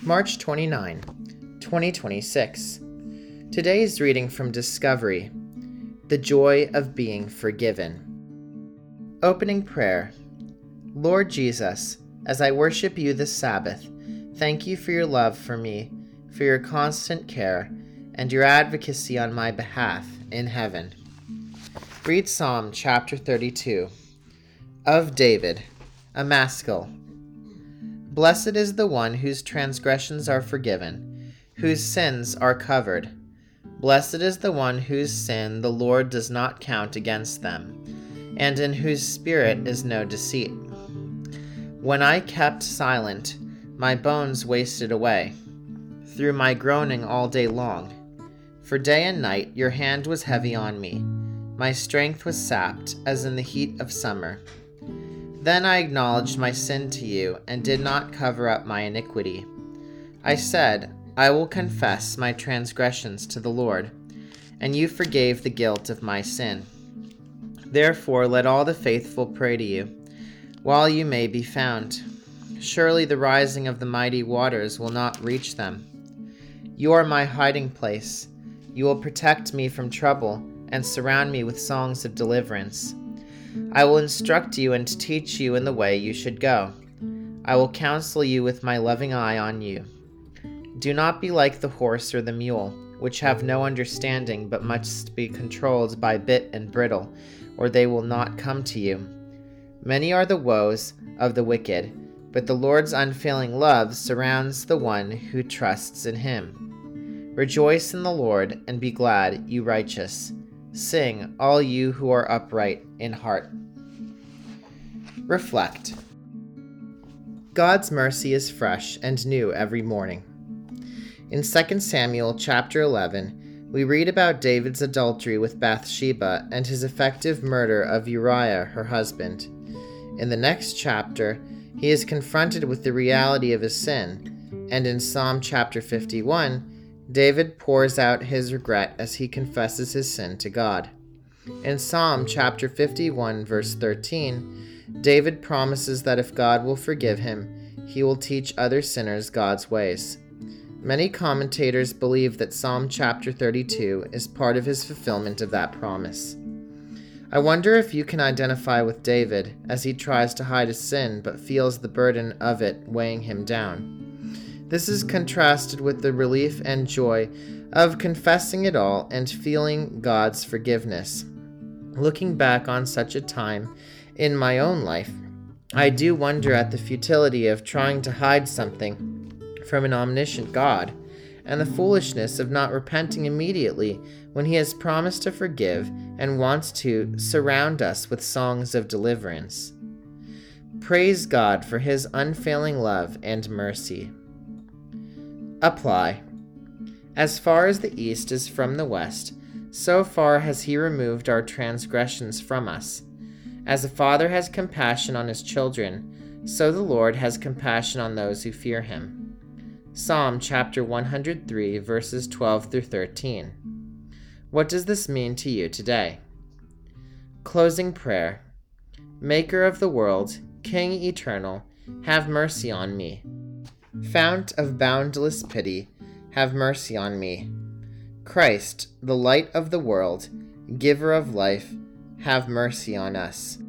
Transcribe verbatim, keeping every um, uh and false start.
March twenty-ninth, twenty twenty-six. Today's reading from Discovery, The Joy of Being Forgiven. Opening prayer. Lord Jesus, as I worship you this Sabbath, thank you for your love for me, for your constant care, and your advocacy on my behalf in heaven. Read Psalm chapter thirty-two. Of David, a Maskil. Blessed is the one whose transgressions are forgiven, whose sins are covered. Blessed is the one whose sin the Lord does not count against them, and in whose spirit is no deceit. When I kept silent, my bones wasted away, through my groaning all day long. For day and night your hand was heavy on me. My strength was sapped, as in the heat of summer. Then I acknowledged my sin to you, and did not cover up my iniquity. I said, I will confess my transgressions to the Lord, and you forgave the guilt of my sin. Therefore let all the faithful pray to you, while you may be found. Surely the rising of the mighty waters will not reach them. You are my hiding place. You will protect me from trouble, and surround me with songs of deliverance. I will instruct you and teach you in the way you should go. I will counsel you with my loving eye on you. Do not be like the horse or the mule, which have no understanding but must be controlled by bit and bridle, or they will not come to you. Many are the woes of the wicked, but the Lord's unfailing love surrounds the one who trusts in him. Rejoice in the Lord and be glad, you righteous. Sing, all you who are upright in heart. Reflect. God's mercy is fresh and new every morning. In Second Samuel chapter eleven, we read about David's adultery with Bathsheba and his effective murder of Uriah, her husband. In the next chapter, he is confronted with the reality of his sin, and in Psalm chapter fifty-one, David pours out his regret as he confesses his sin to God. In Psalm chapter fifty-one, verse thirteen, David promises that if God will forgive him, he will teach other sinners God's ways. Many commentators believe that Psalm chapter thirty-two is part of his fulfillment of that promise. I wonder if you can identify with David as he tries to hide his sin but feels the burden of it weighing him down. This is contrasted with the relief and joy of confessing it all and feeling God's forgiveness. Looking back on such a time in my own life, I do wonder at the futility of trying to hide something from an omniscient God, and the foolishness of not repenting immediately when he has promised to forgive and wants to surround us with songs of deliverance. Praise God for his unfailing love and mercy. Apply. As far as the east is from the west, so far has he removed our transgressions from us. As a father has compassion on his children, so the Lord has compassion on those who fear him. Psalm chapter one hundred three, verses twelve through thirteen. What does this mean to you today? Closing prayer. Maker of the world, King eternal, have mercy on me. Fount of boundless pity, have mercy on me. Christ, the light of the world, giver of life, have mercy on us.